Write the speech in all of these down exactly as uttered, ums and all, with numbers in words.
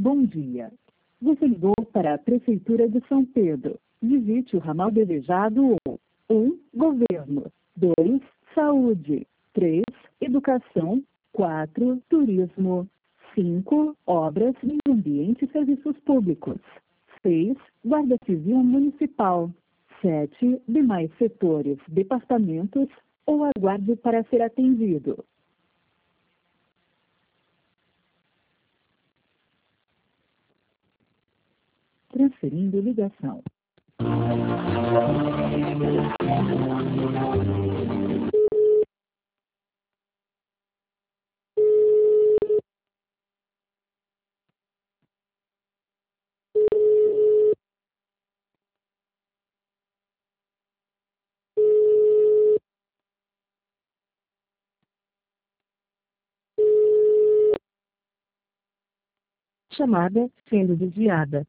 Bom dia. Você ligou para a Prefeitura de São Pedro. Visite o ramal desejado ou um Governo, dois Saúde, três Educação, quatro Turismo, cinco Obras, Meio Ambiente e Serviços Públicos, seis Guarda Civil Municipal, sete Demais setores, departamentos ou aguarde para ser atendido. Transferindo ligação. Chamada sendo desviada.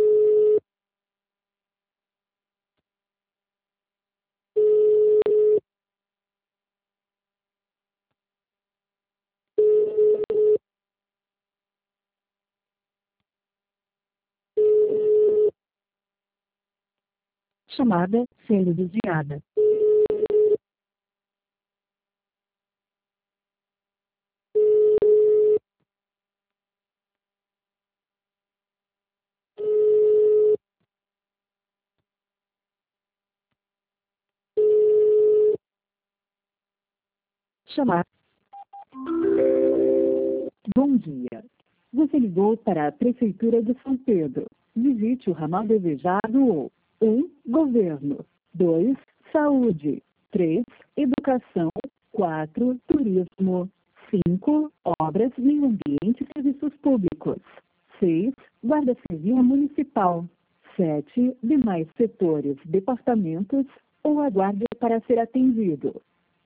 Chamada sendo desviada. Chamada. Bom dia. Você ligou para a Prefeitura de São Pedro. Visite o ramal desejado ou um Governo, dois Saúde, três Educação, quatro Turismo, cinco Obras, Meio Ambiente e Serviços Públicos, seis Guarda Civil Municipal, sete Demais setores, departamentos ou aguarde para ser atendido.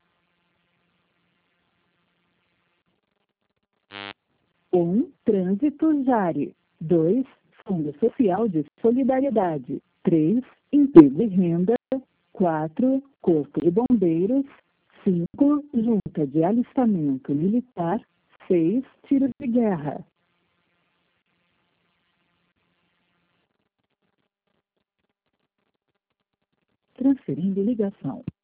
um Trânsito Jari, dois Fundo Social de Solidariedade, três Emprego e Renda, quatro Corpo de Bombeiros, cinco Junta de Alistamento Militar, seis Tiros de Guerra. Transferindo ligação.